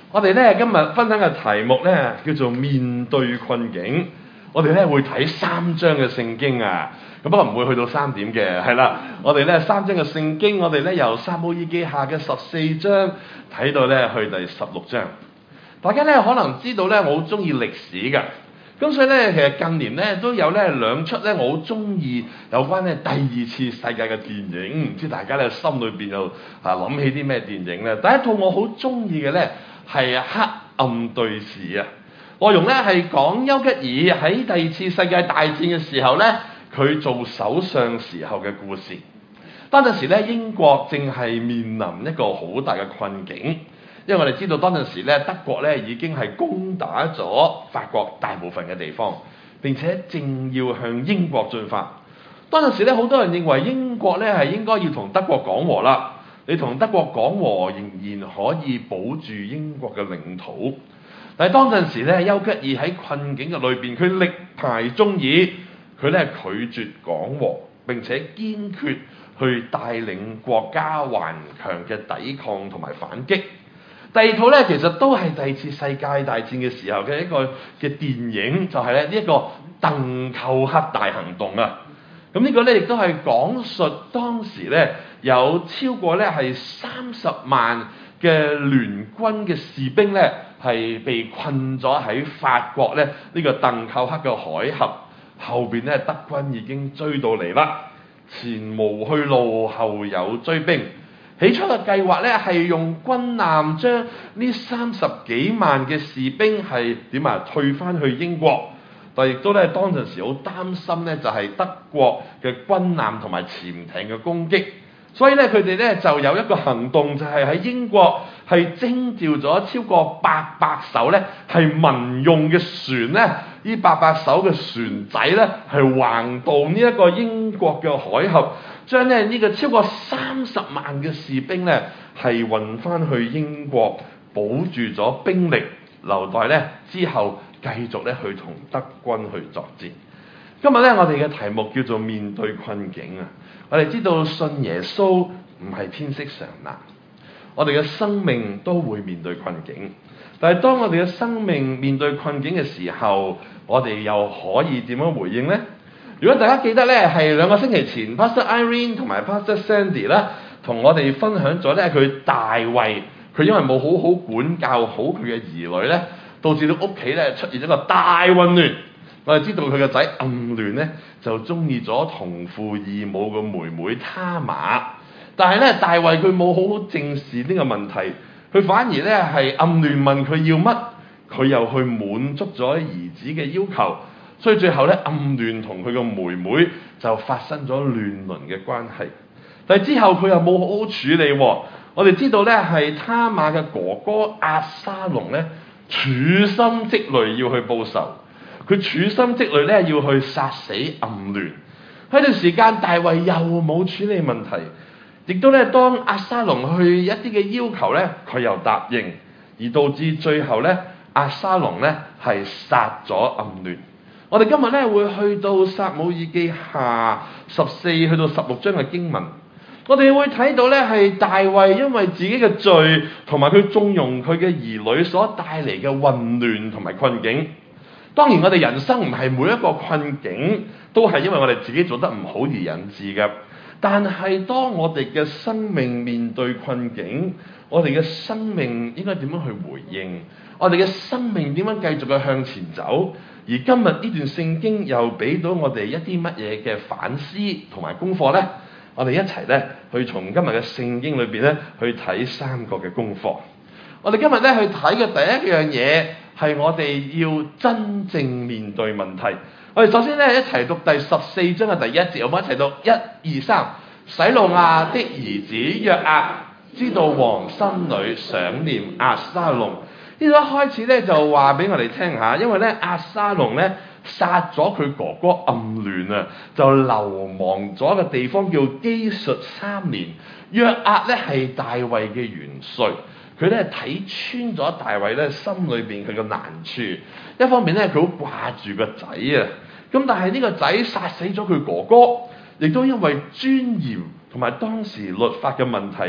我哋咧今日分享嘅題目咧叫做面對困境。我哋咧會睇3章嘅聖經啊，咁不過唔會去到3點嘅，係啦。我哋咧3章嘅聖經，我哋咧由撒母耳記下嘅14章睇到咧去第16章。大家咧可能知道咧，我好中意歷史㗎，咁所以咧其實近年咧都有咧2出咧我好中意有關咧第2次世界嘅電影，唔知大家咧心裏邊又諗起啲咩電影咧？第一套我好中意嘅咧係黑暗對峙啊！內容咧係講丘吉爾喺第2次世界大戰嘅時候咧，佢做首相時候嘅故事。當陣時咧，英國正係面臨一個好大嘅困境，因為我哋知道當陣時咧，德國咧已經係攻打咗法國大部分嘅地方，並且正要向英國進發。當陣時咧，好多人認為英國咧係應該要同德國講和啦。你同德國講和，仍然可以保住英國嘅領土。但係當陣時咧，丘吉爾喺困境嘅裏邊，佢力排眾議，佢咧拒絕講和，並且堅決去帶領國家頑強嘅抵抗同埋反擊。第二套咧，其實都係第2次世界大戰嘅時候嘅一個嘅電影，就係咧呢一個鄧寇克大行動啊！咁呢個咧亦都係講述當時咧有超過咧係30萬嘅聯軍嘅士兵咧係被困咗喺法國咧呢個鄧寇克嘅海峽後邊咧，德軍已經追到嚟啦，前無去路，後有追兵。起初嘅計劃咧係用軍艦將呢30幾萬嘅士兵係退翻去英國。但亦都咧，當陣時好擔心咧，就係德國嘅軍艦同埋潛艇嘅攻擊，所以咧佢哋咧就有一個行動，就係喺英國係徵召咗超過800艘咧係民用嘅船咧，呢800艘嘅船仔咧係橫渡呢一個英國嘅海峽，將咧呢個超過30萬嘅士兵咧係運翻去英國，保住咗兵力，留待咧之後繼續咧去同德軍去作戰。今日咧我哋嘅題目叫做面對困境啊！我哋知道信耶穌唔係天色常藍，我哋嘅生命都會面對困境。但係當我哋嘅生命面對困境嘅時候，我哋又可以點樣回應呢？如果大家記得咧，係2個星期前 Pastor Irene 同埋 Pastor Sandy 啦，同我哋分享咗咧佢大衛，佢因為冇好好管教好佢嘅兒女咧，導致到屋企咧出現一個大混亂。我哋知道佢個仔暗亂咧，就中意咗同父異母嘅妹妹他瑪。但係咧，大衛佢冇好好正視呢個問題，佢反而咧係暗亂問佢要乜，佢又去滿足咗兒子嘅要求，所以最後咧暗亂同佢個妹妹就發生咗亂倫嘅關係。但係之後佢又冇好好處理喎。我哋知道咧係他瑪嘅哥哥押沙龍咧，處心積慮要去報仇，佢處心積慮咧要去殺死暗亂。喺段時間，大衛又冇處理問題，亦都咧當押沙龍去一啲嘅要求咧，佢又答應，而導致最後咧押沙龍咧係殺咗暗亂。我哋今日咧會去到撒母耳記下14去到16章嘅經文。我哋會睇到咧，係大衛因為自己嘅罪同埋佢縱容佢嘅兒女所帶嚟嘅混亂同埋困境。當然，我哋人生唔係每一個困境都係因為我哋自己做得唔好而引致嘅。但係當我哋嘅生命面對困境，我哋嘅生命應該點樣去回應？我哋嘅生命點樣繼續去向前走？而今日呢段聖經又俾到我哋一啲乜嘢嘅反思同埋功課呢？我哋一齊咧去從今日嘅聖經裏邊咧去睇3個嘅功課。我哋今日咧去睇嘅第一樣嘢係我哋要真正面對問題。我哋首先咧一齊讀第14章嘅第1節，我們一齊讀1、2、3。洗魯亞的兒子約押知道王心裏想念押沙龍。呢度一開始咧就話俾我哋聽下，因為咧押沙龍咧殺咗佢哥哥暗亂啊，就流亡咗個地方叫基述3年。約押咧係大衛嘅元帥，佢咧睇穿咗大衛咧心裏邊佢嘅難處。一方面咧佢好掛住個仔啊，咁但係呢個仔殺死咗佢哥哥，亦都因為尊嚴同埋當時律法嘅問題，佢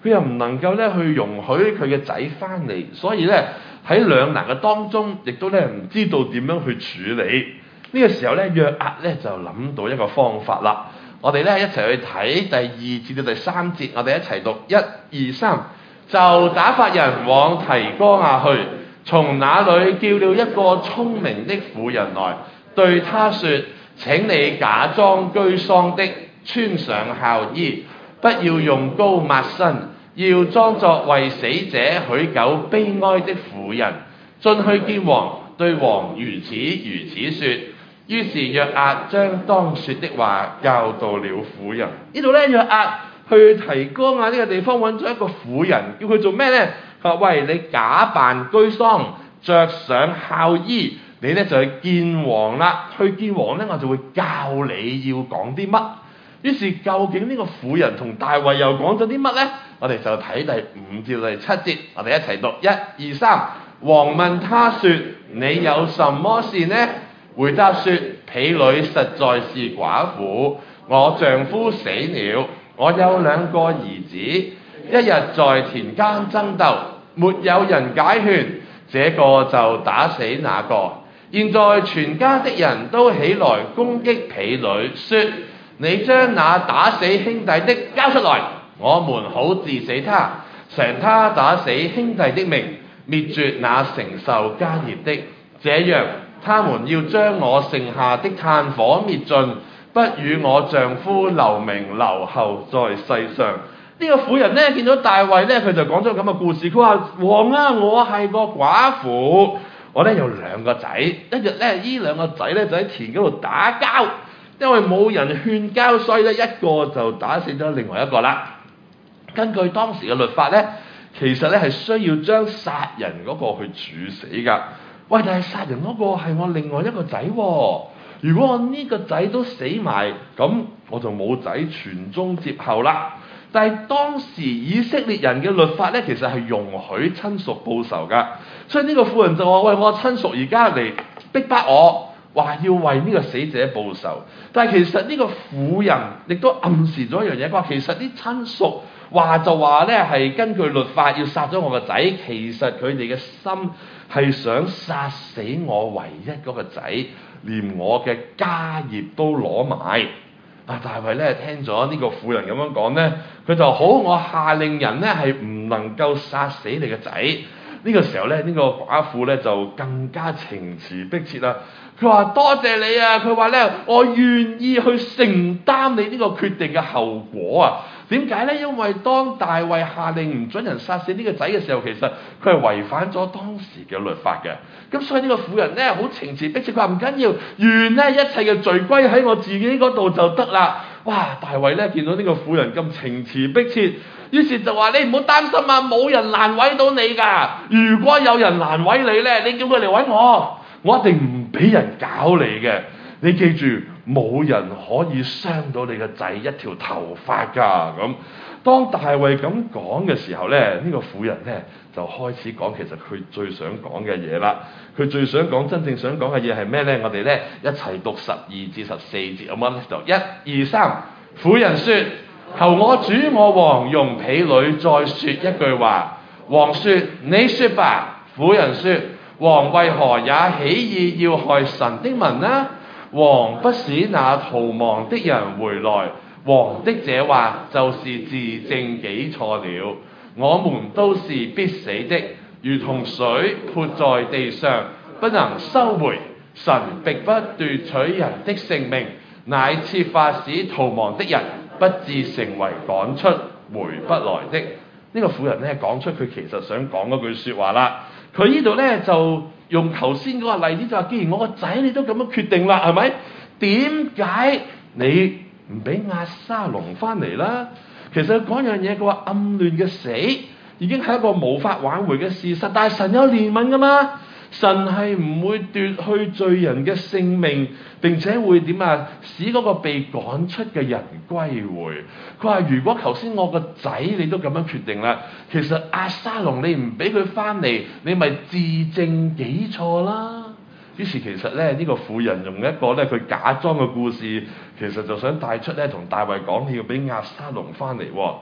佢又唔能夠咧去容許佢嘅仔翻嚟，所以咧喺兩難嘅當中，亦都咧唔知道點樣去處理。呢個時候咧，約押咧就諗到一個方法啦。我哋咧一齊去睇第2至到第3節，我哋一齊讀1、2、3。就打發人往提哥亞去，從那裏叫了一個聰明的婦人來，對他說：請你假裝居喪的，穿上孝衣，不要用膏抹身，要裝作為死者許久悲哀的婦人，進去見王，對王如此說。於是約押將當說的話教導了婦人。呢度咧，約押去提哥亞呢個地方揾咗一個婦人，叫佢做咩呢？佢話：喂，你假扮居喪，着上孝衣，你咧就去見王啦。去見王咧，我就會教你要講啲乜。於是究竟呢個婦人同大衛又講咗啲乜呢？我哋就睇第5至第7節，我哋一齊讀1、2、3。王問他說：你有什麼事呢？回答說：婢女實在是寡婦，我丈夫死了，我有2個兒子，一日在田間爭鬥，沒有人解勸，這個就打死那個。現在全家的人都起來攻擊婢女，說：你將那打死兄弟的交出來，我們好治死他，償他打死兄弟的命，滅絕那承受家業的。這樣他們要將我剩下的炭火滅盡，不與我丈夫留名留後在世上。呢個婦人呢，見到大衛呢，佢就講咗咁嘅故事。佢話：王啊，我係個寡婦，我呢有2個仔，一日呢，呢2個仔呢就喺田嗰度打交，因為冇人勸交，所以呢一個就打死咗另外一個啦。根據當時嘅律法呢，其實呢係需要將殺人嗰個去處死㗎。喂，但係殺人嗰個係我另外一個仔喎。如果我呢個仔都死埋，咁我就冇仔傳宗接後啦。但係當時以色列人嘅律法咧，其實係容許親屬報仇㗎。所以呢個婦人就話：喂，我親屬而家嚟逼迫我，話要為呢個死者報仇。但係其實呢個婦人亦都暗示咗一樣嘢，佢話其實啲親屬話就話咧係根據律法要殺咗我個仔，其實佢哋嘅心係想殺死我唯一嗰個仔，連我嘅家業都攞埋。大衛咧聽咗呢個婦人咁樣講咧，佢就好，我下令人咧係唔能夠殺死你嘅仔。呢個時候咧，呢個寡婦咧就更加情詞迫切啦。佢話：多謝你啊！佢話咧，我願意去承擔你呢個決定嘅後果啊！點解咧？因為當大衛下令唔准人殺死呢個仔嘅時候，其實佢係違反咗當時嘅律法嘅。咁所以呢個婦人咧好情詞迫切，佢話唔緊要，願咧一切嘅罪歸喺我自己嗰度就得啦。哇！大衛咧見到呢個婦人咁情詞迫切，於是就話：你唔好擔心啊，冇人難為到你㗎。如果有人難為你咧，你叫佢嚟揾我，我一定唔俾人搞你嘅。你記住，冇人可以傷到你個仔一條頭髮㗎。咁當大衛咁講嘅時候咧，呢個婦人咧就開始講其實佢最想講嘅嘢啦。佢最想講真正想講嘅嘢係咩咧？我哋咧一齊讀12至14節，好唔好咧？就1、2、3。婦人說：求我主我王容婢女再說一句話。王說：你說吧。婦人說：王為何也起意要害神的民呢？王不使那逃亡的人回來，王的這話就是自證己錯了。我們都是必死的，如同水潑在地上，不能收回。神並不奪取人的性命，乃設法使逃亡的人不致成為趕出回不來的。呢個婦人咧講出佢其實想講嗰句說話啦。佢呢度咧就用頭先嗰個例子，就話既然我個仔你都咁樣決定啦，係咪？點解你唔俾押沙龍翻嚟啦？其實講樣嘢，佢話暗嫩嘅死已經係一個無法挽回嘅事實，但係神有憐憫噶嘛？神係唔會奪去罪人嘅性命，並且會點啊？使嗰個被趕出嘅人歸回。佢話：如果頭先我個仔你都咁樣決定啦，其實押沙龍你唔俾佢翻嚟，你咪自證己錯啦。於是其實咧，呢個婦人用一個咧佢假裝嘅故事，其實就想帶出咧同大衛講，你要俾押沙龍翻嚟。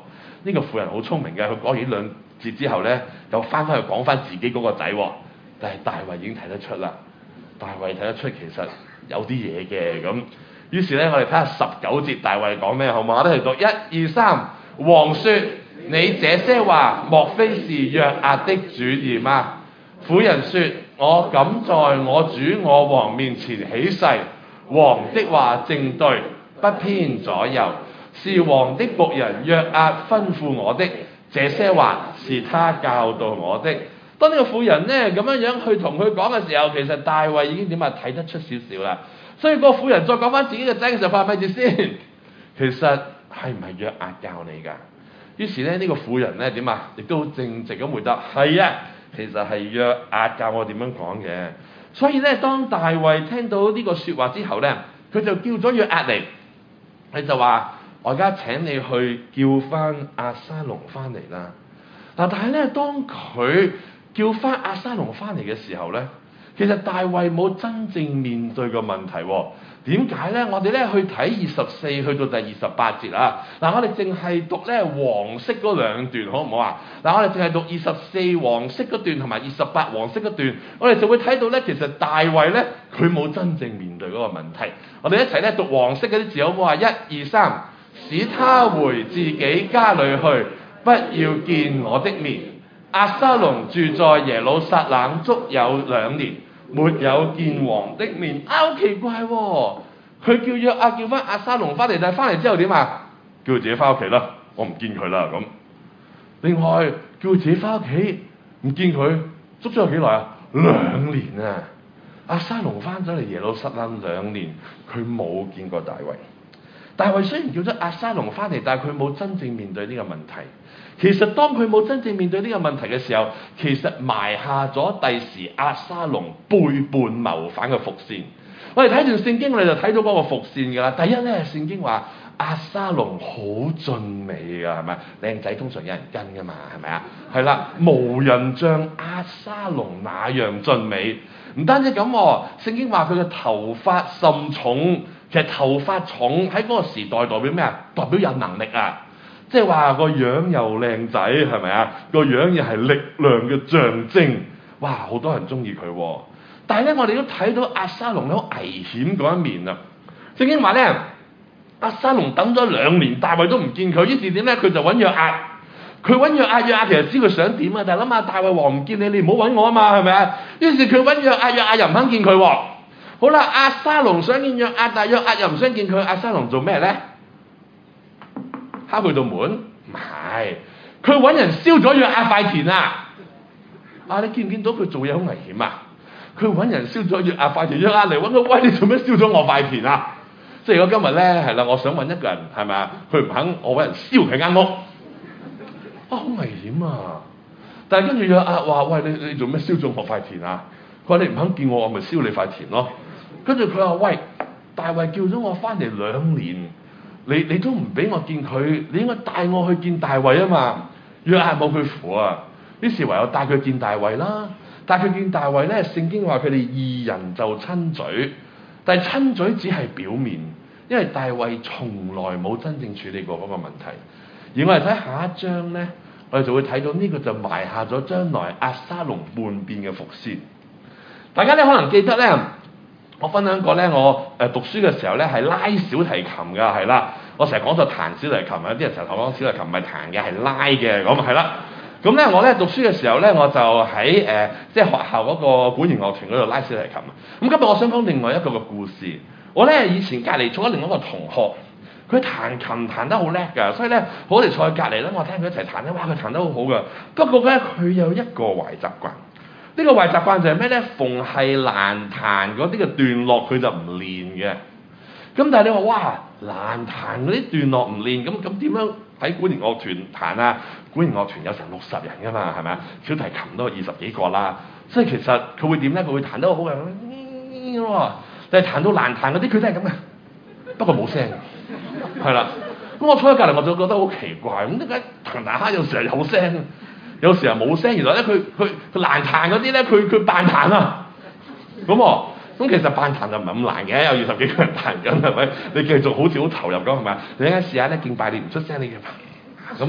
呢個婦人好聰明嘅，佢講完兩節之後咧，又翻去講翻自己嗰個仔喎。但係大衛已經睇得出啦，大衛睇得出其實有啲嘢嘅咁。於是咧，我哋睇下19節大衛講咩好嘛？我哋嚟讀1、2、3。王說：你這些話莫非是約押的主意嗎？婦人說：我敢在我主我王面前起誓，王的話正對，不偏左右，是王的僕人約押吩咐我的，這些話是他教導我的。當呢個婦人呢咁樣去同佢講嘅時候，其實大衛已經點啊睇得出少少啦。所以個婦人再講翻自己嘅仔嘅時候，話咪住先，其實係唔係約押教你㗎？於是咧呢個婦人咧點啊，亦都正直咁回答：係啊，其實係約押教我點樣講嘅。所以咧，當大衛聽到呢個説話之後咧，佢就叫咗約押嚟，佢就話：我而家請你去叫翻押沙龍翻嚟啦。嗱，但係咧，當佢叫翻押沙龍翻嚟嘅時候咧，其實大衛冇真正面對個問題喎。點解咧？我哋咧去睇24去到第28節啊！嗱，我哋淨係讀咧黃色嗰兩段，好唔好啊？嗱，我哋淨係讀24黃色嗰段同埋28黃色嗰段，我哋就會睇到咧，其實大衛咧佢冇真正面對嗰個問題。我哋一齊咧讀黃色嗰啲字好唔好啊？1、2、3，使他回自己家裏去，不要見我的面。押沙龍住在耶路撒冷足有2年。沒有見王的面，好奇怪喎、哦！佢叫約押叫翻押沙龍翻嚟，但係翻嚟之後點啊？叫佢自己翻屋企啦，我唔見佢啦咁。另外叫佢自己翻屋企，唔見佢，足咗有幾耐啊？2年啊！押沙龍翻咗嚟耶路撒冷2年，佢冇見過大衛。大衛雖然叫咗押沙龍翻嚟，但係佢冇真正面對呢個問題。其實當佢冇真正面對呢個問題嘅時候，其實埋下咗第時押沙龍背叛謀反嘅伏線。我哋睇段聖經，我哋就睇到嗰個伏線㗎啦。第一咧，聖經話押沙龍好俊美㗎，係咪？靚仔通常有人跟㗎嘛，係咪啊？係啦，無人像押沙龍那樣俊美。唔單止咁喎，聖經話佢嘅頭髮甚重。其實頭髮重喺嗰個時代代表咩啊？代表有能力啊！即係話個樣又靚仔，係咪啊？個樣又係力量嘅象徵。哇！好多人中意佢喎。但係咧，我哋都睇到押沙龍好危險嗰一面啊！聖經話咧，押沙龍等咗2年，大衛都唔見佢，於是點咧？佢就揾約押。佢揾約押，約押其實知佢想點啊？但係諗下大衛王唔見你，你唔好揾我啊嘛，係咪啊？於是佢揾約押，約押又唔肯見佢喎。好啦，押沙龍想見約押，但係約押又唔想見佢。押沙龍做咩咧？敲佢道門？唔係，佢揾人燒咗約押塊田啊！你見唔見到佢做嘢好危險啊？佢揾人燒咗約押塊田，約押嚟揾佢，喂，你做咩燒咗我塊田啊？即係如果今日咧係啦，我想揾一個人係咪啊？佢唔肯，我揾人燒佢間屋，好危險啊！但係跟住約押話：喂，你做咩燒咗我塊田啊？佢話：你唔肯見我，我咪燒你塊田咯。跟住佢話：喂，大衛叫咗我翻嚟2年，你都唔俾我見佢，你應該帶我去見大衛啊嘛。約押冇佢符啊，於是唯有帶佢見大衛啦。帶佢見大衛咧，聖經話佢哋2人就親嘴，但係親嘴只係表面，因為大衛從來冇真正處理過嗰個問題。而我哋睇下一章咧，我哋就會睇到呢個就埋下咗將來押沙龍叛變嘅伏線。大家咧可能記得咧，我分享過咧，我讀書嘅時候咧係拉小提琴㗎，係啦。我成日講就彈小提琴，有啲人成日同我講小提琴唔係彈嘅，係拉嘅，咁係啦。咁咧我咧讀書嘅時候咧，我就喺即係學校嗰個管弦樂團嗰度拉小提琴。咁今日我想講另外一個嘅故事。我咧以前隔離坐咗另一個同學，佢彈琴彈得好叻㗎，所以咧我哋坐喺隔離咧，我聽佢一齊彈咧，哇佢彈得好好㗎。不過咧佢有一個壞習慣。呢個壞習慣就係咩咧？逢係難彈嗰啲嘅段落，佢就唔練嘅。咁但係你話哇，難彈嗰啲段落唔練，咁點樣喺管弦樂團彈啊？管弦樂團有成60人㗎嘛，係咪啊？小提琴都有20幾個啦。所以其實佢會點咧？佢會彈得好好嘅，但係彈到難彈嗰啲，佢都係咁嘅。不過冇聲，係啦。咁我坐喺隔離，我就覺得好奇怪。咁點解彈彈下有時候有聲？有時候冇聲，原來咧佢難彈嗰啲咧，佢扮彈啊！咁其實扮彈就唔係咁難嘅，有20幾個人彈緊係咪？你繼續好似好投入咁係咪？你一陣試下咧，敬拜你唔出聲，你嘅咁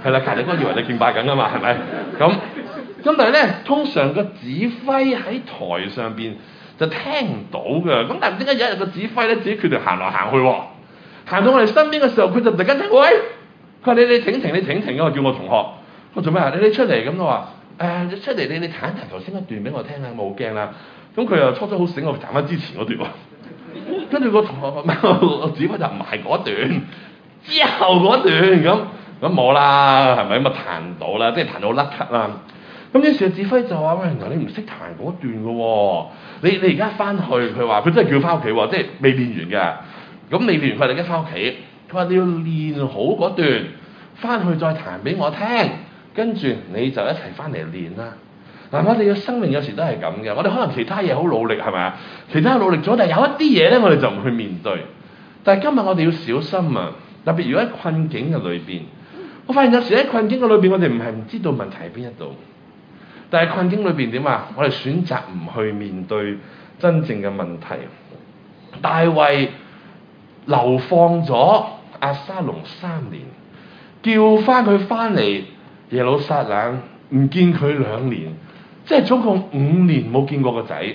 係啦，隔離嗰個以為你敬拜緊啊嘛，係咪？咁但係咧，通常個指揮喺台上邊就聽唔到嘅。咁但係唔知點解有一日個指揮咧自己決定行來行去喎，行到我哋身邊嘅時候，佢就突然間聽，喂，佢話你停停啊！叫我同學，我做咩啊？你出嚟咁我話你出嚟你彈一彈頭先一段俾我聽啊，冇驚啦。咁佢又初初好醒，我彈翻之前嗰段喎。跟住個同學我指揮就唔係嗰段，之後嗰段咁冇啦，係咪咁啊彈到啦，即係彈到甩咳啦。咁於是指揮就話：喂，原來你唔識彈嗰段嘅喎，你而家翻去，佢話佢真係叫翻屋企喎，即係未練完嘅。咁你練完佢，你而家翻屋企，佢話你要練好嗰段，翻去再彈俾我聽，跟住你就一齊翻嚟練啦。嗱，我哋嘅生命有時都係咁嘅，我哋可能其他嘢好努力係咪啊？其他努力咗，但係有一啲嘢咧，我哋就唔去面對。但係今日我哋要小心啊！特別如果喺困境嘅裏邊，我發現有時喺困境嘅裏邊，我哋唔係唔知道問題喺邊一度，但係困境裏邊點啊？我哋選擇唔去面對真正嘅問題。大衛流放咗押沙龍3年，叫翻佢翻嚟耶路撒冷，唔見佢2年，即係總共5年冇見過個仔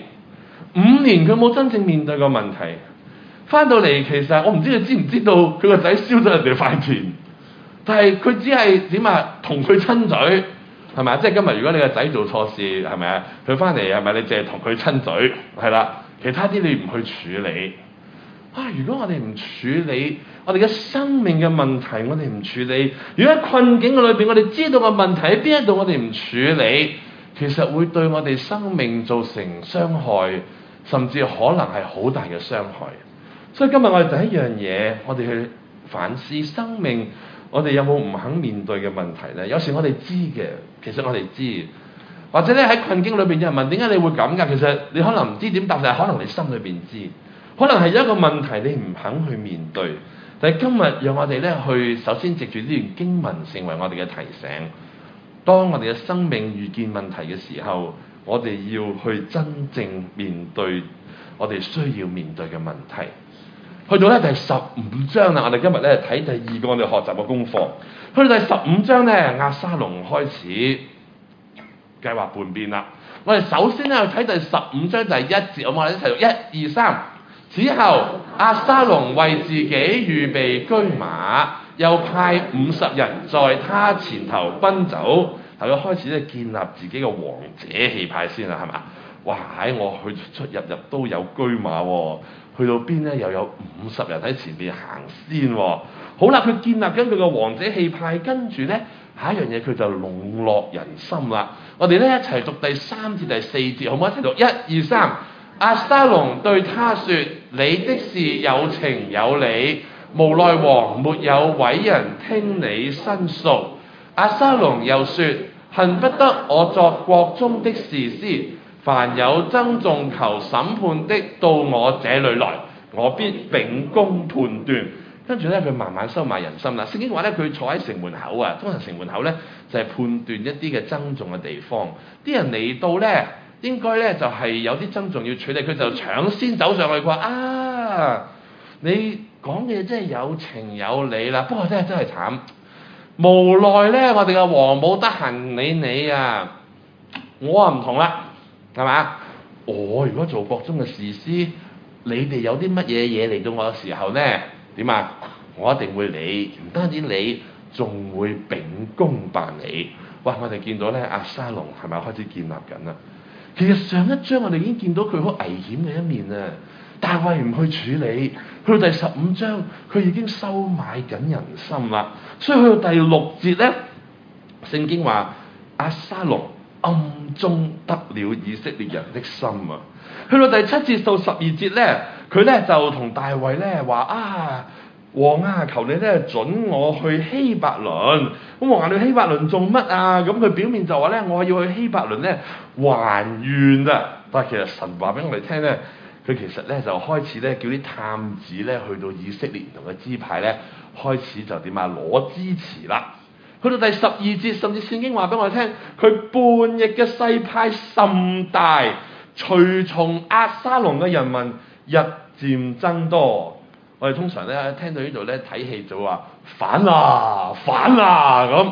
，5年佢冇真正面對過問題。翻到嚟其實我唔知你知唔知道佢個仔燒咗人哋塊田，但係佢只係點啊？同佢親嘴係咪啊？即係今日如果你個仔做錯事係咪啊？佢翻嚟係咪你淨係同佢親嘴係啦？其他啲你唔去處理啊！如果我哋唔處理我哋嘅生命嘅問題，我哋唔處理，如果喺困境嘅裏邊，我哋知道個問題喺邊一度，我哋唔處理，其實會對我哋生命造成傷害，甚至可能係好大嘅傷害。所以今日我哋第一樣嘢，我哋去反思生命，我哋有冇唔肯面對嘅問題咧？有時我哋知嘅，其實我哋知，或者咧喺困境裏邊有人問點解你會咁㗎？其實你可能唔知點答，但係可能你心裏邊知，可能係有一個問題你唔肯去面對。但係今日讓我哋咧去首先藉住呢段經文成為我哋嘅提醒，當我哋嘅生命遇見問題嘅時候，我哋要去真正面對我哋需要面對嘅問題。去到咧第15章啦，我哋今日咧睇第2個我哋學習嘅功課。去到第15章咧，押沙龍開始計劃叛變啦。我哋首先咧去睇第15章第1節，我哋一齊讀1、2、3。此後，押沙龍為自己預備車馬，又派50人在他前頭奔走。係佢開始咧建立自己嘅王者氣派先啦，係嘛？哇！我去出入都有車馬喎。去到邊咧又有50人喺前邊行先喎。好啦，佢建立緊佢個王者氣派，跟住咧下一樣嘢佢就籠絡人心啦。我哋咧一齊讀第3至第4節，好唔好？一齊讀1、2、3。押沙龍對他說：你的事有情有理，無奈王沒有委人聽你申訴。押沙龍又說：恨不得我作國中的士師。凡有爭訟求審判的到我這裏來，我必秉公判斷。跟住咧，佢慢慢收買人心啦。聖經話咧，佢坐喺城門口啊，通常城門口咧就係判斷一啲嘅爭訟嘅地方。啲人嚟到咧，應該咧就係有啲爭訟要處理，佢就搶先走上去。佢話：啊，你講嘅真係有情有理啦，不過真係慘，無奈咧我哋嘅王冇得閒理你啊，我啊唔同啦。係嘛？我如果做國中嘅士師，你哋有啲乜嘢嘢嚟到我嘅時候咧，點啊？我一定會理，唔單止理，仲會秉公辦理。哇！我哋見到咧，押沙龍係咪開始建立緊啦？其實上一章我哋已經見到佢好危險嘅一面啊！大衛唔去處理，去到第15章佢已經收買緊人心啦。所以去到第6節咧，聖經話押沙龍暗中得了以色列人的心啊！去到第7節到12節咧，佢咧就同大衛咧話：啊，王啊，求你咧准我去希伯倫。咁王話：你去希伯倫做乜啊？咁佢表面就話咧：我要去希伯倫咧還願啊！但係其實神話俾我哋聽咧，佢其實咧就開始咧叫啲探子咧去到以色列唔同嘅支派咧，開始就點啊攞支持啦。去到第12節，甚至聖經話俾我哋聽，佢叛逆嘅勢派甚大，隨從押沙龍嘅人民日漸增多。我哋通常咧聽到呢度咧睇戲就話反啊反啊咁，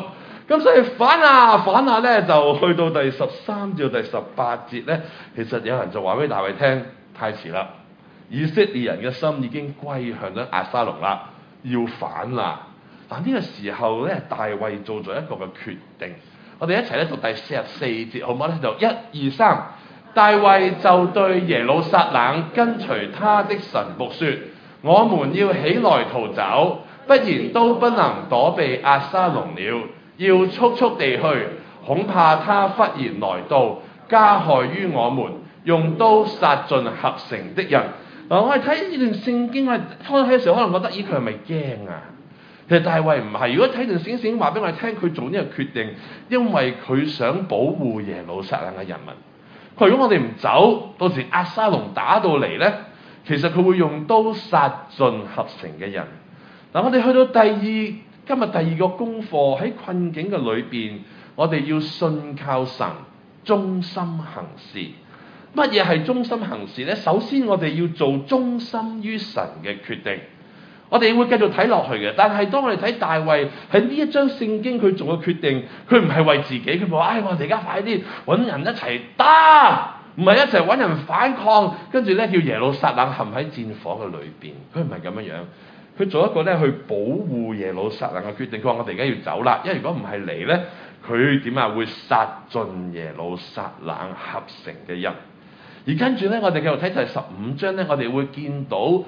咁所以反啊咧，就去到第13至到第18節咧，其實有人就話俾大衛聽，太遲啦，以色列人嘅心已經歸向咗押沙龍啦，要反啦。但呢個時候咧，大衛做咗一個嘅決定。我哋一齊咧讀第44節，好唔好咧？就1、2、3，大衛就對耶路撒冷跟隨他的臣僕說：我們要起來逃走，不然都不能躲避押沙龍了。要速速地去，恐怕他忽然來到，加害於我們，用刀殺盡合城的人。我哋睇呢段聖經，我哋開始嘅時候可能覺得，咦，佢係咪驚啊？其實大衛唔係，如果睇段聖經話俾我哋聽，佢做呢個決定，因為佢想保護耶路撒冷嘅人民。佢如果我哋唔走，到時押沙龍打到嚟呢，其實佢會用刀殺盡合城嘅人。嗱，我哋去到今日第二個功課，喺困境嘅裏邊，我哋要信靠神，忠心行事。乜嘢係忠心行事呢？首先我哋要做忠心於神嘅決定。我哋會繼續睇落去嘅，但係當我哋睇大衛喺呢一章聖經佢做嘅決定，佢唔係為自己，佢話：我哋而家快啲揾人一齊打，唔係一齊揾人反抗，跟住咧叫耶路撒冷陷喺戰火嘅裏邊。佢唔係咁樣樣，佢做一個咧去保護耶路撒冷嘅決定。佢話：我哋而家要走啦，因為如果唔係嚟咧，佢點啊會殺盡耶路撒冷合城嘅人。而跟住咧，我哋繼續睇第15章咧，我哋會見到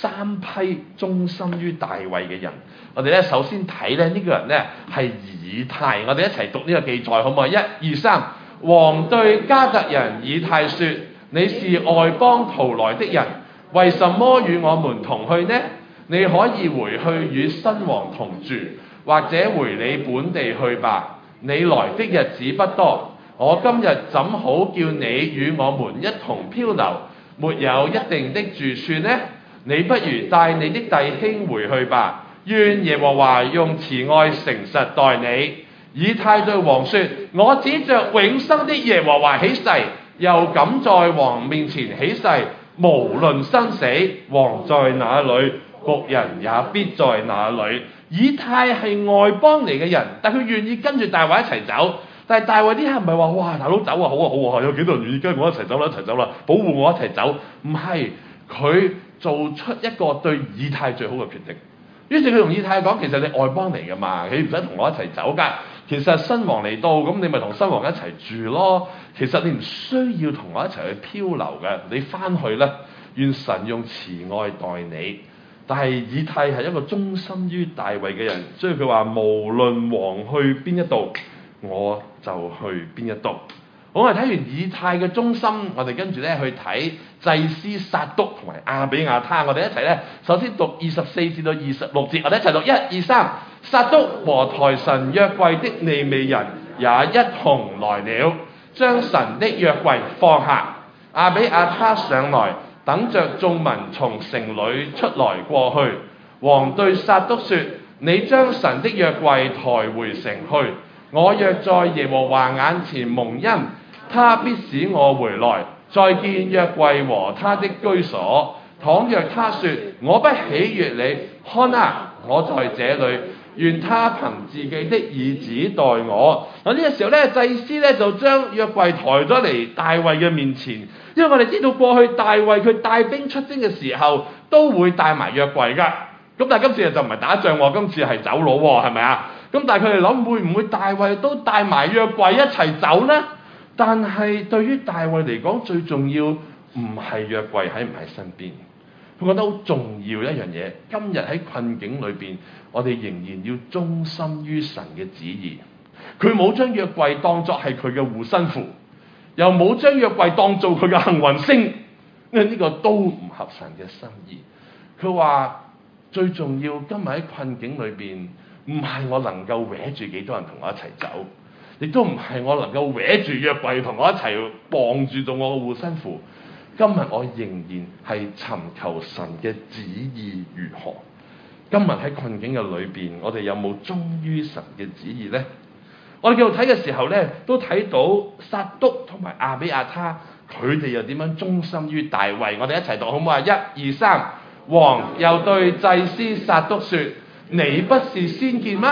3批忠心於大衛嘅人。我哋咧首先睇咧呢個人咧係以太，我哋一齊讀呢個記載好唔好？1、2、3，王對加特人以太說：你是外邦逃來的人，為什麼與我們同去呢？你可以回去與新王同住，或者回你本地去吧。你來的日子不多。我今日怎好叫你與我們一同漂流，沒有一定的住處呢？你不如帶你的弟兄回去吧。願耶和華用慈愛誠實待你。以太對王說：我指着永生的耶和華起誓，又敢在王面前起誓，無論生死，王在哪裏，僕人也必在哪裏。以太係外邦嚟嘅人，但佢願意跟住大衛一齊走。但係大衛啲人唔係話：哇，大佬走啊，好啊好啊，有幾多人願意跟我一齊走啦，一齊走啦，保護我一齊走。唔係，佢做出一個對以太最好嘅決定。於是佢同以太講：其實你外邦嚟㗎嘛，你唔使同我一齊走㗎。其實新王嚟到，咁你咪同新王一齊住咯。其實你唔需要同我一齊去漂流嘅，你翻去啦。願神用慈愛待你。但係以太係一個忠心於大衛嘅人，所以佢話：無論王去邊一度，我就去邊一度。好，我哋睇完以太嘅忠心，我哋跟住咧去睇祭司撒督同埋亞比亞他。我哋一齊咧，首先讀24至到26節，我哋一齊讀1、2、3。撒督和抬神約櫃的利未人也一同來了，將神的約櫃放下。亞比亞他上來，等着眾民從城裏出來過去。王對撒督說：你將神的約櫃抬回城去。我若在耶和華眼前蒙恩，他必使我回來，再見約櫃和他的居所。倘若他說我不喜悅你，看啊，我在這裏，願他憑自己的意旨待我。嗱，呢個時候咧，祭司咧就將約櫃抬咗嚟大衛嘅面前，因為我哋知道過去大衛佢帶兵出征嘅時候都會帶埋約櫃㗎。咁但係今次就唔係打仗喎，今次係走佬喎，係咪啊？咁但係佢哋諗，會唔會大衛都帶埋約櫃一齊走呢？但係對於大衛嚟講，最重要唔係約櫃喺唔喺身邊，佢覺得好重要一樣嘢。今日喺困境裏邊，我哋仍然要忠心於神嘅旨意。佢冇將約櫃當作係佢嘅護身符，又冇將約櫃當做佢嘅幸運星，因為呢個都唔合神嘅心意。佢話最重要，今日喺困境裏邊，唔係我能夠搲住幾多人同我一齊走，亦都唔係我能夠搲住約櫃同我一齊傍住做我嘅護身符。今日我仍然係尋求神嘅旨意如何。今日喺困境嘅裏邊，我哋有冇忠於神嘅旨意呢？我哋繼續睇嘅時候呢，都睇到撒督同埋亞比亞他，佢哋又點樣忠心於大衛。我哋一齊讀好唔好啊？1、2、3。王又對祭司撒督說：你不是先見嗎？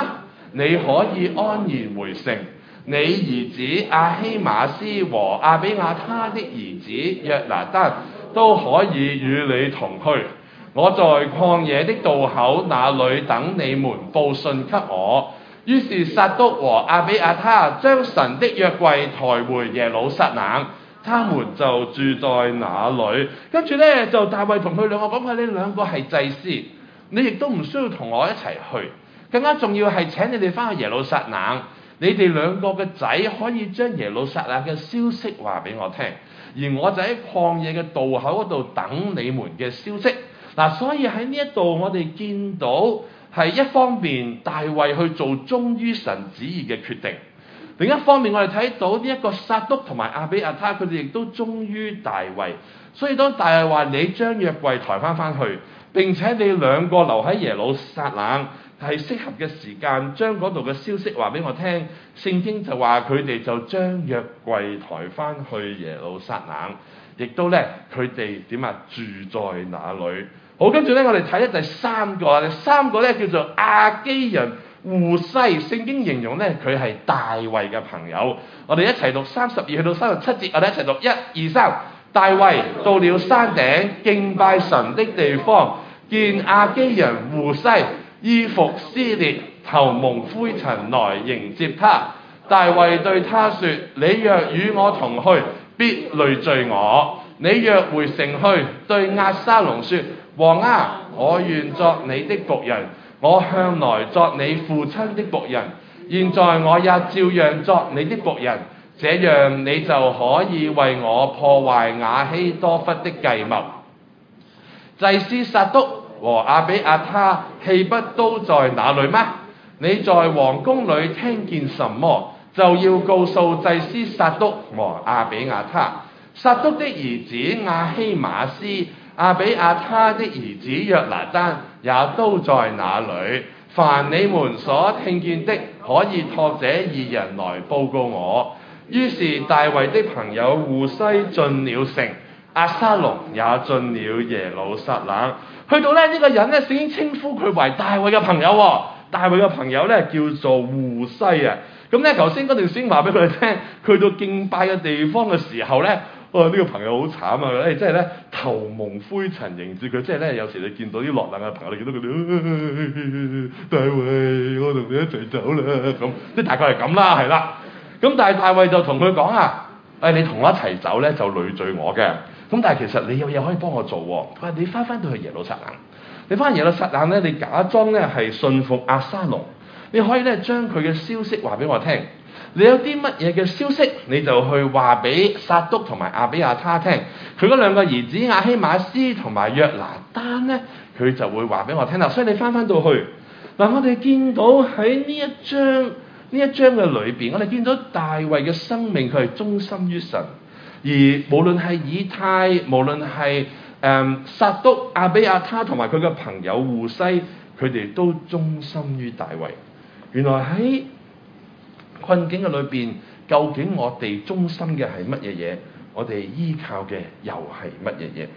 你可以安然回城。你兒子阿希瑪斯和亞比亞他的兒子約拿單都可以與你同去。我在曠野的渡口那裏等你們報信給我。於是撒督和亞比亞他將神的約櫃抬回耶路撒冷，他們就住在那裏。跟住呢，就大衛同佢兩個講話：你兩個係祭司，你亦都唔需要同我一齊去。更加重要係請你哋翻去耶路撒冷，你哋兩個嘅仔可以將耶路撒冷嘅消息話俾我聽，而我就喺曠野嘅渡口嗰度等你們嘅消息。嗱，所以喺呢一度我哋見到係一方面大衛去做忠於神旨意嘅決定，另一方面我哋睇到呢一個撒督同埋亞比亞他佢哋亦都忠於大衛。所以當大衛話你將約櫃抬翻去，並且你兩個留喺耶路撒冷，係適合嘅時間將嗰度嘅消息話俾我聽。聖經就話佢哋就將約櫃抬翻去耶路撒冷，亦都咧佢哋點啊住在那裏。好，跟住咧我哋睇咧第三個咧叫做亞基人戶西。聖經形容咧佢係大衛嘅朋友。我哋一齊讀32去到37節，我哋一齊讀1、2、3。大衛到了山頂敬拜神的地方，見亞基人戶西衣服撕裂，頭蒙灰塵來迎接他。大衛對他說：你若與我同去，必累贅我。你若回城去，對押沙龍說：王啊，我願作你的僕人，我向來作你父親的僕人，現在我也照樣作你的僕人，這樣你就可以為我破壞亞希多弗的計謀。祭司撒督和亞比亞他豈不都在那裏嗎？你在王宮裏聽見什麼，就要告訴祭司撒督和亞比亞他。撒督的兒子亞希瑪斯、亞比亞他的兒子約拿單也都在那裏。凡你們所聽見的，可以託這二人來報告我。於是大衛的朋友戶西進了城，押沙龍也進了耶路撒冷。去到呢個人呢，聖經稱呼佢為大衛嘅朋友喎。大衛嘅朋友呢，叫做戶西啊。咁呢頭先嗰段先話俾佢哋聽，去到敬拜嘅地方嘅時候呢，呢個朋友好慘啊！即係呢頭蒙灰塵迎接佢，即係呢有時你見到啲落難嘅朋友，你見到佢哋，大衛，我同你一齊走啦咁，即係大概係咁啦，係啦。咁但係大衛就同佢講啊，你同我一齊走呢，就累贅我嘅。咁但係其實你有嘢可以幫我做喎。佢話你翻到去耶路撒冷，你翻耶路撒冷呢，你假裝呢係信服押沙龍，你可以呢將佢嘅消息話俾我聽。你有啲乜嘢嘅消息，你就去話俾撒督同埋亞比亞他聽。佢嗰兩個兒子亞希瑪斯同埋約拿單呢，佢就會話俾我聽啦。所以你翻到去嗱，我哋見到喺呢一章嘅裏邊，我哋見到大衛嘅生命佢係忠心於神，而無論係以太，無論係撒督、亞比亞他同埋佢嘅朋友戶西，佢哋都忠心於大衛。原來喺困境嘅裏邊，究竟我哋忠心嘅係乜嘢嘢？我哋依靠嘅又係乜嘢嘢？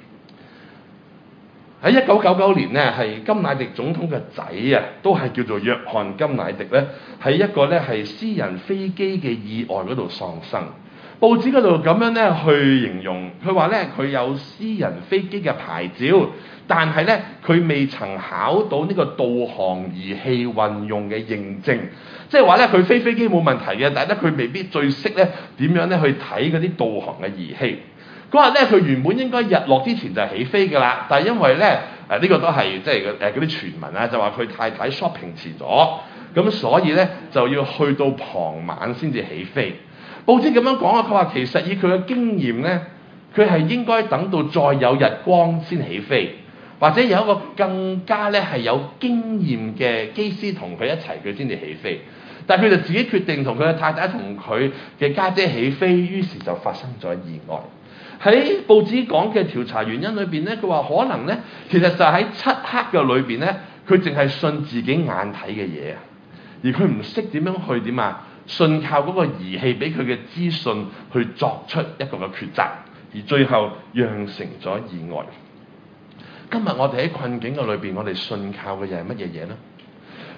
喺1999年呢，係甘乃迪總統嘅仔啊，都係叫做約翰甘乃迪咧，喺一個咧係私人飛機嘅意外嗰度喪生。報紙嗰度咁樣咧去形容，佢話咧佢有私人飛機嘅牌照，但係咧佢未曾考到呢個導航儀器運用嘅認證，即係話咧佢飛機冇問題嘅，但係咧佢未必最識咧點樣咧去睇嗰啲導航嘅儀器。嗰日咧佢原本應該日落之前就起飛㗎啦，但係因為咧呢個都係即係嗰啲傳聞啊，就話佢太太 shopping 遲咗，咁所以咧就要去到傍晚先至起飛。報紙咁樣講啊，佢話其實以佢嘅經驗咧，佢係應該等到再有日光先起飛，或者有一個更加咧係有經驗嘅機師同佢一齊，佢先至起飛。但係佢就自己決定同佢嘅太太同佢嘅家姐起飛，於是就發生咗意外。喺報紙講嘅調查原因裏邊咧，佢話可能咧其實就喺漆黑嘅裏邊咧，佢淨係信自己眼睇嘅嘢啊，而佢唔識點樣去點啊？信靠嗰個儀器俾佢嘅資訊去作出一個嘅抉擇，而最後釀成咗意外。今日我哋喺困境嘅裏邊，我哋信靠嘅又係乜嘢嘢呢？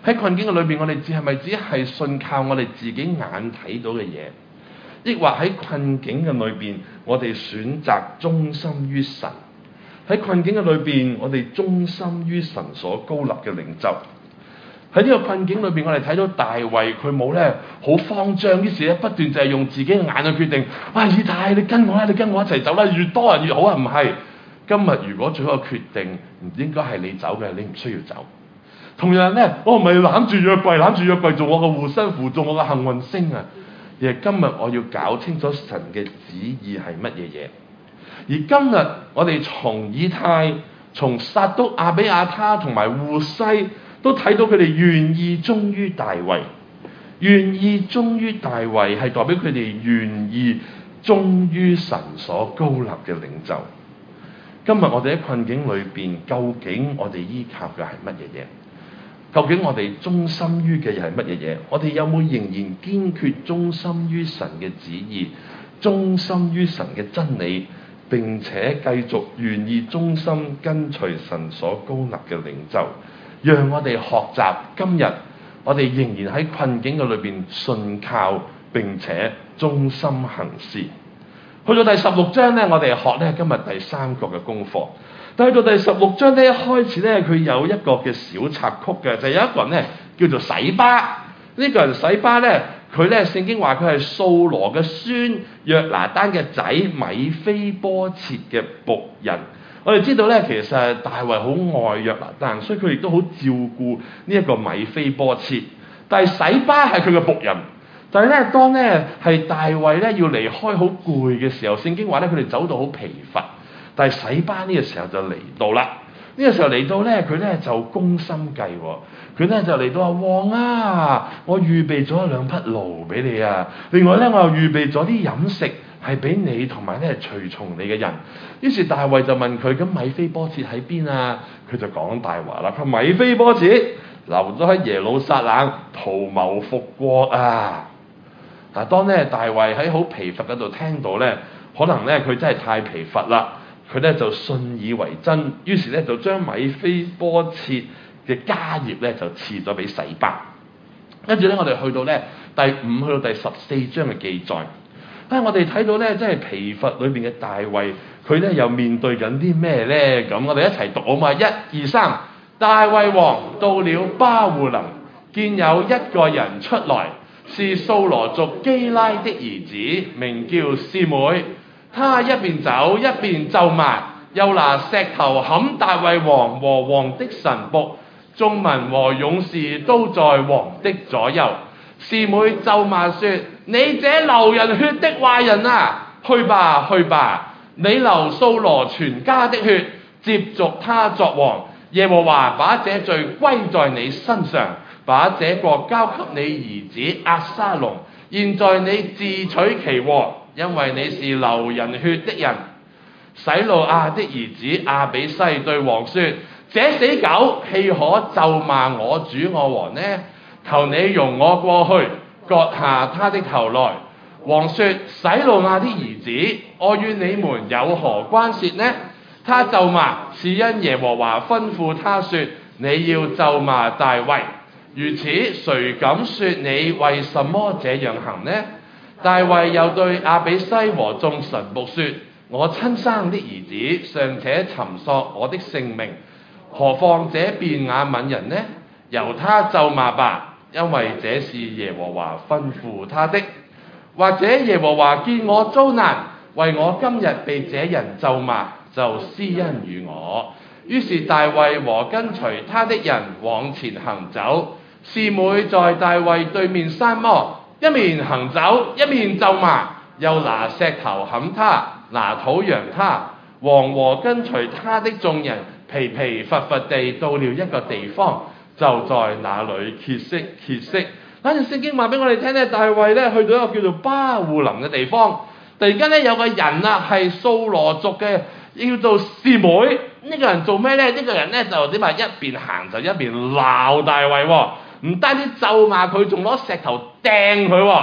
喺困境嘅裏邊，我哋係咪只係信靠我哋自己眼睇到嘅嘢？抑或喺困境嘅裏邊，我哋選擇忠心於神？喺困境嘅裏邊，我哋忠心於神所膏立嘅領袖。喺呢個困境裏邊，我哋睇到大衛佢冇咧好慌張，於是咧不斷就係用自己嘅眼去決定。哇！以太，你跟我啦，你跟我一齊走啦，越多人越好啊！唔係，今日如果做一個決定，唔應該係你走嘅，你唔需要走。同樣咧，我唔係攬住約櫃做我嘅護身符，做我嘅幸運星啊！而係今日我要搞清楚神嘅旨意係乜嘢嘢。而今日我哋從以太、從撒督、亞比亞他同埋戶篩都睇到佢哋願意忠於大衛，願意忠於大衛係代表佢哋願意忠於神所膏立嘅領袖。今日我哋喺困境裏邊，究竟我哋依靠嘅係乜嘢嘢？究竟我哋忠心於嘅係乜嘢嘢？我哋有冇仍然堅決忠心於神嘅旨意，忠心於神嘅真理，並且繼續願意忠心跟隨神所膏立嘅領袖？讓我哋學習今日我哋仍然喺困境嘅裏邊信靠並且忠心行事。去到第16章咧，我哋學咧今日第3個嘅功課。但去到第16章咧，一開始咧佢有一個嘅小插曲嘅，就係有一個人咧叫做洗巴。呢個人洗巴咧，佢咧聖經話佢係掃羅嘅孫約拿單嘅仔米非波設嘅僕人。我哋知道咧，其實大衛好愛約拿單，所以佢亦都好照顧呢一個米非波設。但係洗巴係佢嘅僕人。但係咧，當咧係大衛咧要離開好攰嘅時候，聖經話咧佢哋走到好疲乏。但係洗巴呢個時候就嚟到啦。呢個時候嚟到咧，佢咧就攻心計喎。佢咧就嚟到話：王啊，我預備咗2匹驢俾你啊！另外咧，我又預備咗啲飲食係俾你同埋咧隨從你嘅人。於是大衛就問佢：咁米非波設喺邊啊？佢就講大話啦。佢米非波設留咗喺耶路撒冷圖謀復國啊！嗱，當咧大衛喺好疲乏嗰度聽到咧，可能咧佢真係太疲乏啦。佢咧就信以為真，於是咧就將米非波設嘅家業咧就賜咗俾洗巴。跟住咧，我哋去到咧第5去到第14章嘅記載。我哋睇到咧，真係疲乏裏邊嘅大衛，佢咧又面對緊啲咩咧？咁我哋一齊讀好嘛？1、2、3。大衛王到了巴戶琳，見有一個人出來，是掃羅族基拉的兒子，名叫示每。他一邊走一邊咒罵，又拿石頭砍大衛王和王的臣僕，眾民和勇士都在王的左右。示每咒罵說：你這流人血的壞人啊，去吧去吧，你流掃羅全家的血，接續他作王。耶和華把這罪歸在你身上，把這國交給你兒子押沙龍。現在你自取其禍，因為你是流人血的人。洗魯亞的兒子亞比篩對王說：這死狗豈可咒罵我主我王呢？求你容我過去，割下他的頭來。王說：洗魯亞的兒子，我與你們有何關涉呢？他咒罵是因耶和華吩咐他說：你要咒罵大衛。如此，誰敢說你為什麼這樣行呢？大衛又對亞比篩和眾臣僕說：我親生的兒子尚且尋索我的性命，何況這便雅憫人呢？由他咒罵吧，因為這是耶和華吩咐他的。或者耶和華見我遭難，為我今日被這人咒罵，就施恩與我。於是大衛和跟隨他的人往前行走。示每在大衛對面山坡，一面行走，一面咒罵，又拿石頭砍他，拿土揚他。王和跟隨他的眾人疲疲乏乏地到了一個地方，就在那裏歇息。但係聖經話俾我哋聽咧，大衛咧去到一個叫做巴戶琳嘅地方，突然間咧有個人啊係掃羅族嘅，叫做示每。呢個人做咩咧？呢個人咧就點啊？一邊行就一邊鬧大衛喎。唔單止咒罵佢，仲攞石頭掟佢喎。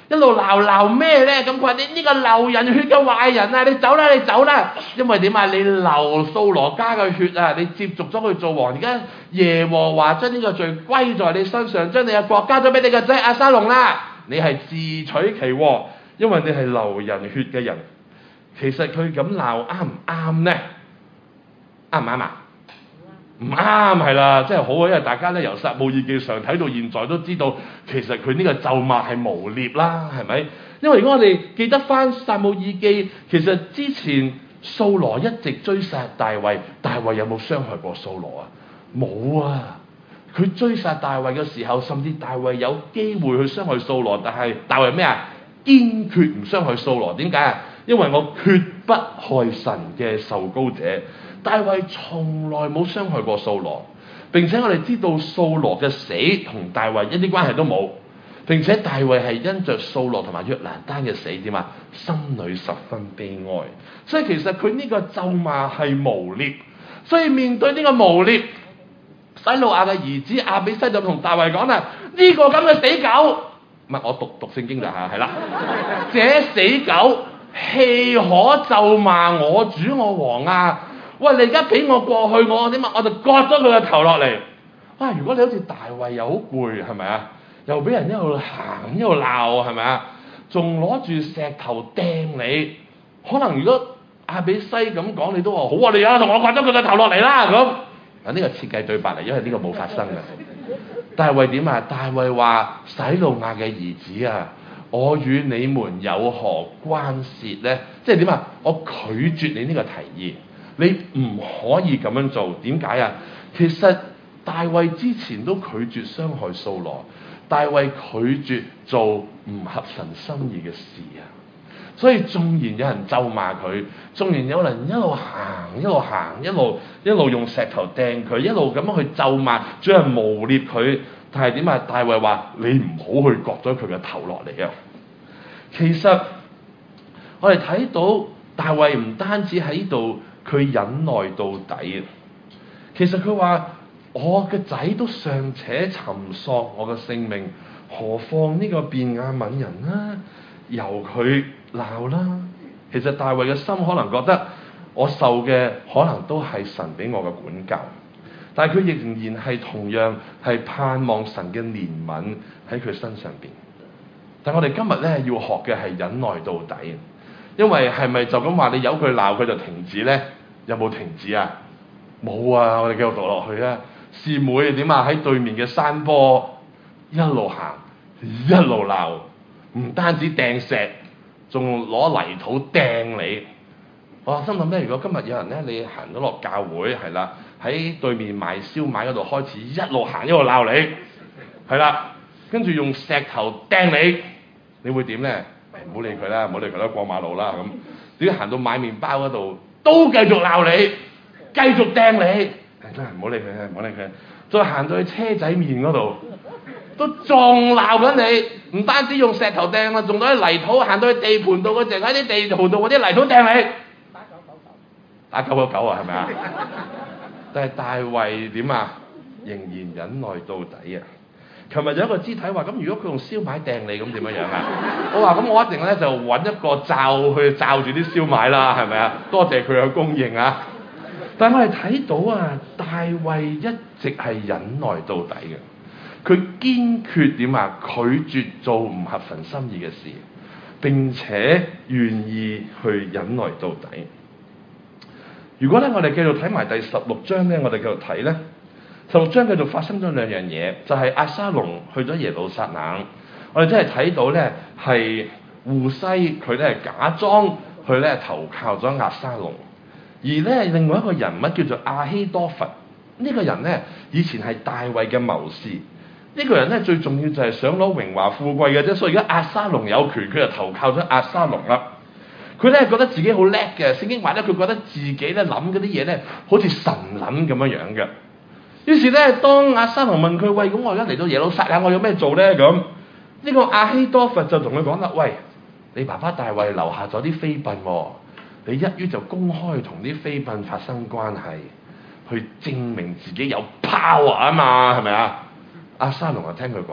一路鬧咩咧？咁佢話：你呢個流人血嘅壞人啊！你走啦，你走啦！因為點啊？你流掃羅家嘅血啊！你接續咗佢做王，而家耶和華將呢個罪歸在你身上，將你嘅國交咗俾你個仔押沙龍啦！你係自取其禍，因為你係流人血嘅人。其實佢咁鬧啱唔啱呢？啱唔啱啊？唔啱係啦，真係好啊！因為大家咧由撒母耳記上睇到現在都知道，其實佢呢個咒罵係誣衊啦，係咪？因為如果我哋記得翻撒母耳記，其實之前掃羅一直追殺大衛，大衛有冇傷害過掃羅啊？冇啊！佢追殺大衛嘅時候，甚至大衛有機會去傷害掃羅，但係大衛咩啊？堅決唔傷害掃羅。點解啊？因為我決不害神嘅受膏者。大衛從來冇傷害過掃羅，並且我哋知道掃羅嘅死同大衛一啲關係都冇，並且大衛係因着掃羅同埋約蘭丹嘅死點啊，心裏十分悲哀。所以其實佢呢個咒罵係誣衊，所以面對呢個誣衊，洗魯亞嘅兒子亞比篩就同大衛講啦：呢個咁嘅死狗，唔係我讀聖經就係啦，這死狗豈可咒罵我主我王啊！喂，你而家俾我過去，我點啊？我就割咗佢個頭落嚟。哇！如果你好似大衛又好攰，係咪啊？又俾人一路行一路鬧，係咪啊？仲攞住石頭掟你。可能如果亞比篩咁講，你都話好啊！你而家同我割咗佢個頭落嚟啦咁。嗱，呢個設計對白嚟，因為呢個冇發生嘅。大衛點啊？大衛話：洗魯亞嘅兒子啊，我與你們有何關涉呢？即係點啊？我拒絕你呢個提議。你唔可以咁樣做，點解啊？其實大衛之前都拒絕傷害掃羅，大衛拒絕做唔合神心意嘅事啊！所以縱然有人咒罵佢，縱然有人一路行，一路用石頭掟佢，一路咁樣去咒罵，最後誣衊佢。但係點啊？大衛話：你唔好去割咗佢嘅頭落嚟啊！其實我哋睇到大衛唔單止喺度。佢忍耐到底。其實佢話：我嘅仔都尚且尋索我嘅性命，何況呢個便雅憫人啦？由佢鬧啦。其實大衛嘅心可能覺得，我受嘅可能都係神俾我嘅管教，但係佢仍然係同樣係盼望神嘅憐憫喺佢身上邊。但我哋今日咧要學嘅係忍耐到底。因為係咪就咁話你由佢鬧佢就停止呢？有冇停止啊？冇啊！我哋繼續讀落去啊！示每點啊？喺對面嘅山坡一路行一路鬧，唔單止掟石，仲攞泥土掟你。我心諗咧，如果今日有人咧，你行咗落教會係啦，喺對面賣燒賣嗰度開始一路行一路鬧你，係啦，跟住用石頭掟你，你會點咧？唔好理佢啦，唔好理佢啦，過馬路啦咁。點解行到買麵包嗰度都繼續鬧你，繼續掟你？真係唔好理佢，唔好理佢。再行到去車仔麵嗰度，都仲鬧緊你。唔單止用石頭掟啦，仲攞啲泥土行到去地盤度嗰陣，喺啲地盤度嗰啲泥土掟你。打999啊，係咪啊？但係大衛點啊？仍然忍耐到底啊！琴日有一個肢體話：咁如果佢用燒賣掟你，咁點樣樣啊？我話：咁我一定咧就揾一個罩去罩住啲燒賣啦，係咪啊？多謝佢嘅供應啊！但係我哋睇到啊，大衛一直係忍耐到底嘅，佢堅決點啊？拒絕做唔合神心意嘅事，並且願意去忍耐到底。如果咧我哋繼續睇埋第16章咧，我哋繼續睇咧。16章繼續發生咗兩樣嘢，就係押沙龍去咗耶路撒冷，我哋真係睇到咧係戶篩佢咧假裝去咧投靠咗押沙龍，而咧另外一個人物叫做亞希多弗，呢個人咧以前係大衛嘅謀士，呢個人咧最重要就係想攞榮華富貴嘅啫，所以而家押沙龍有權，佢就投靠咗押沙龍啦。佢咧覺得自己好叻嘅，聖經話咧佢覺得自己咧諗嗰啲嘢咧好似神諗咁樣樣嘅。於是咧，當押沙龍問佢：喂，咁我而家嚟到耶路撒冷，我有咩做咧？咁呢個亞希多弗就同佢講啦：喂，你爸爸大衛留下咗啲妃嬪喎，你一於就公開同啲妃嬪發生關係，去證明自己有 power 啊嘛，係咪啊？押沙龍就聽佢講：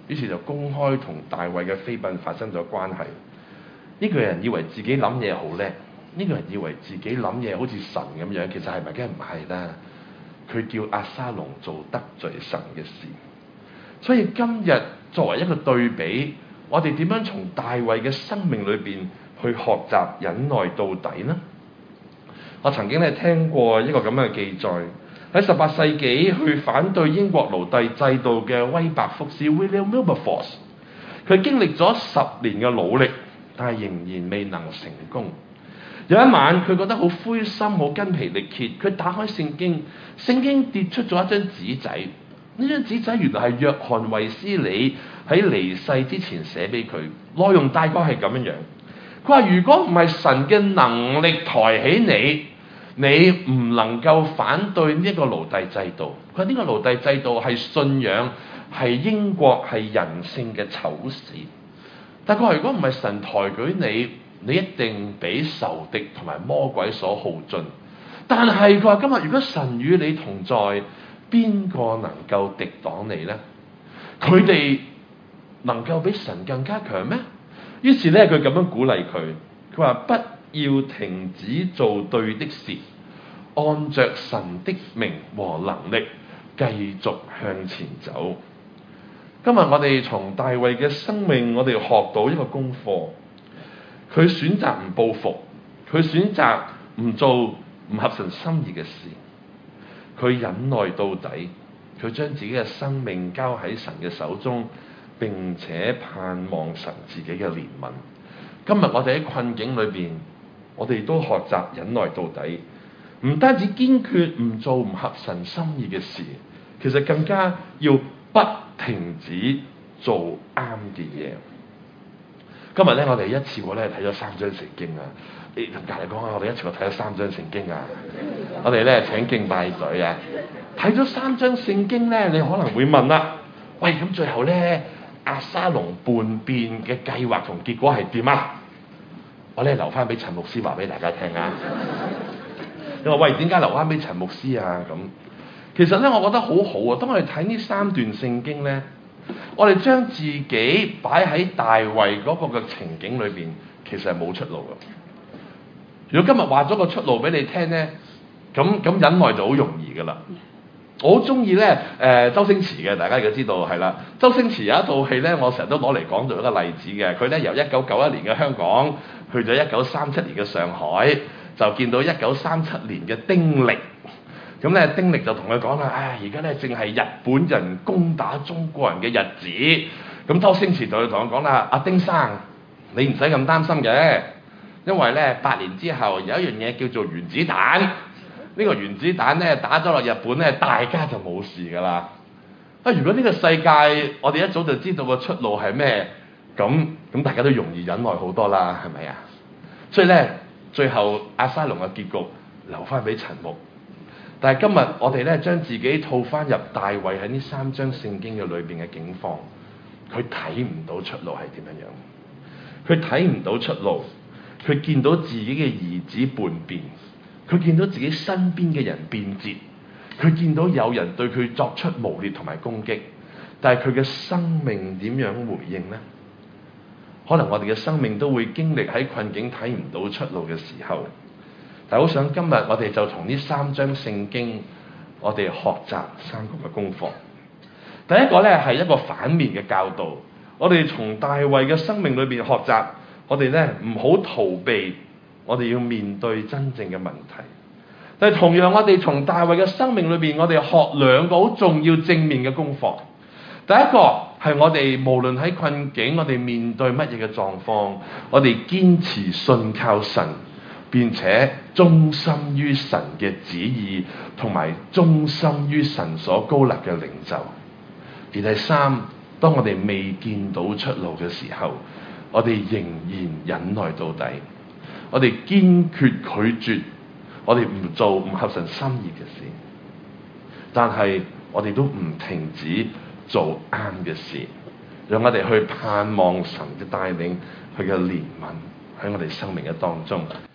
於是就公開同大衛嘅妃嬪發生咗關係。呢個人以為自己諗嘢好叻，呢個人以為自己諗嘢好似神咁樣，其實係咪？梗係唔係啦。佢叫押沙龍做得罪神嘅事。所以今日作為一個對比，我哋點樣從大衛嘅生命裏邊去學習忍耐到底呢？我曾經聽過一個咁樣嘅記載，喺18世紀去反對英國奴隸制度嘅威伯福斯 William Wilberforce， 佢經歷咗10年嘅努力，但係仍然未能成功。有一晚佢覺得好灰心，好筋疲力竭，佢打開聖經，聖經跌出咗一張紙仔。呢張紙仔原來係約翰衛斯理喺離世之前寫俾佢，內容大概係咁樣樣。佢話如果唔係神嘅能力抬起你，你唔能夠反對呢個奴隸制度。佢話呢個奴隸制度係信仰，係英國，係人性嘅醜事。但佢話如果唔係神抬舉你，你一定俾仇敵同埋魔鬼所耗盡。但係佢話今日如果神與你同在，邊個能夠敵擋你呢？佢哋能夠比神更加強咩？於是咧，佢咁樣鼓勵佢，佢話不要停止做對的事，按着神的名和能力繼續向前走。今日我哋從大衛嘅生命，我哋學到一個功課。佢選擇唔報復，佢選擇唔做唔合神心意嘅事，佢忍耐到底，佢將自己嘅生命交喺神嘅手中，並且盼望神自己嘅憐憫。今日我哋喺困境裏邊，我哋都學習忍耐到底，唔單止堅決唔做唔合神心意嘅事，其實更加要不停止做啱嘅嘢。今日咧，我哋一次過咧睇咗3章聖經啊！你同隔籬講下，我哋一次過睇咗3章聖經啊！我哋咧請敬拜隊啊！睇咗3章聖經咧，你可能會問啦：喂，咁最後咧，押沙龍叛變嘅計劃同結果係點啊？我咧留翻俾陳牧師話俾大家聽啊！你話喂，點解留翻俾陳牧師啊？咁其實咧，我覺得好好啊！當我哋睇呢3段聖經咧，我哋將自己擺喺大衛嗰個嘅情景裏邊，其實係冇出路嘅。如果今日話咗個出路俾你聽咧，咁忍耐就好容易噶啦。我好中意咧周星馳嘅，大家亦都知道係啦。周星馳有一套戲咧，我成日都攞嚟講做一個例子嘅。佢咧由1991年嘅香港去咗1937年嘅上海，就見到1937年嘅丁力。咁咧，丁力就同佢講啦：而家咧正係日本人攻打中國人嘅日子。咁周星馳就同佢講啦：阿丁生，你唔使咁擔心嘅，因為咧8年之後有一樣嘢叫做原子彈。呢個原子彈咧打咗落日本咧，大家就冇事噶啦。如果呢個世界我哋一早就知道個出路係咩，咁大家都容易忍耐好多啦，係咪啊？所以咧，最後押沙龍嘅結局留翻俾陳牧。但係今日我哋咧將自己套翻入大衛喺呢3章聖經嘅裏邊嘅境況，佢睇唔到出路係點樣樣，佢睇唔到出路，佢見到自己嘅兒子叛變，佢見到自己身邊嘅人變節，佢見到有人對佢作出誣衊同埋攻擊，但係佢嘅生命點樣回應呢？可能我哋嘅生命都會經歷喺困境睇唔到出路嘅時候。但好想今日我哋就從呢3章聖經，我哋學習3個嘅功課。第一個咧係一個反面嘅教導，我哋從大衛嘅生命裏邊學習，我哋咧唔好逃避，我哋要面對真正嘅問題。但係同樣我哋從大衛嘅生命裏邊，我哋學2個好重要正面嘅功課。第一個係我哋無論喺困境，我哋面對乜嘢嘅狀況，我哋堅持信靠神，並且忠心於神嘅旨意，同埋忠心於神所膏立嘅領袖。而第3，當我哋未見到出路嘅時候，我哋仍然忍耐到底，我哋堅決拒絕，我哋唔做唔合神心意嘅事，但係我哋都唔停止做啱嘅事，讓我哋去盼望神嘅帶領，佢嘅憐憫喺我哋生命嘅當中。